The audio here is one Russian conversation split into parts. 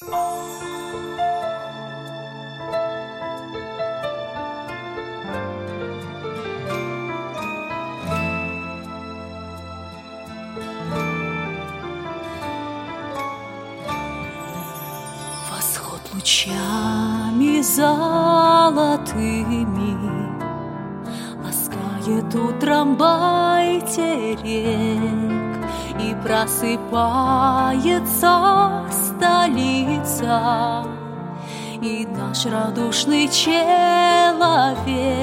Восход лучами золотыми ласкает утром бай терек, и просыпается столица, и наш радушный человек,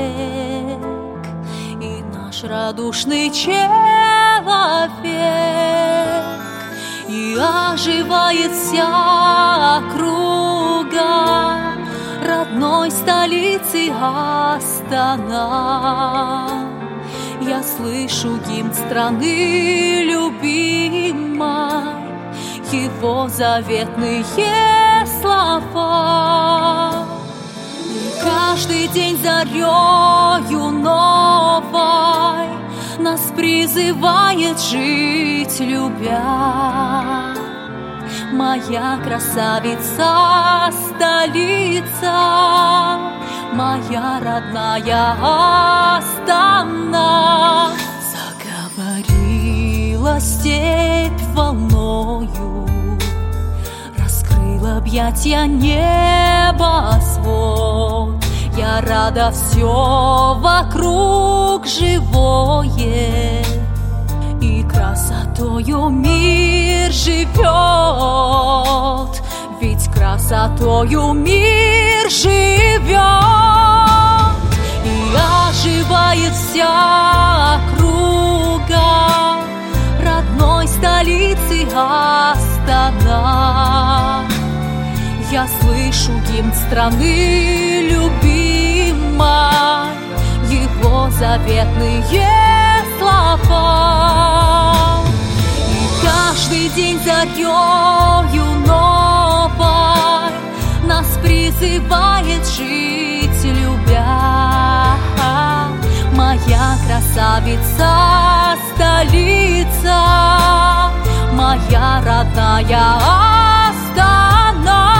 и наш радушный человек, и оживает вся округа родной столицы Астана. Я слышу гимн страны любимой, его заветные слова. И каждый день зарею новой нас призывает жить любя. Моя красавица столица, моя родная Астана. Заговорила степь волною, раскрыл объятья небосвод. Я рада, все вокруг живое, и красотою мир живет, ведь красотою мир живет. И оживает вся округа родной столицы Астана. Я слышу гимн страны любимой, его заветные слова. И каждый день зарею новой нас призывает жить любя. Моя красавица столица, моя родная Астана.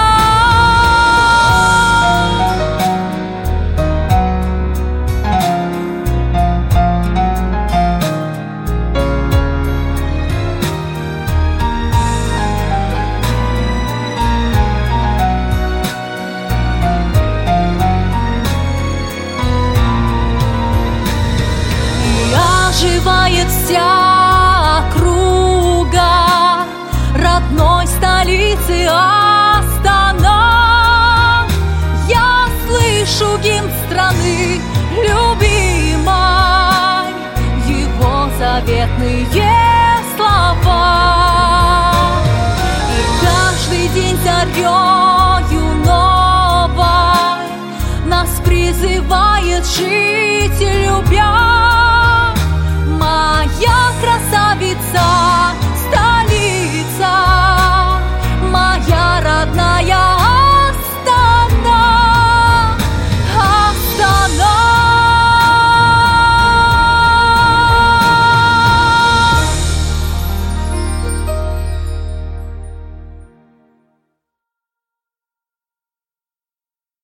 Оживает вся округа родной столицы Астана. Я слышу гимн страны любимой, его заветные слова. И каждый день зарею новой нас призывает жить любя.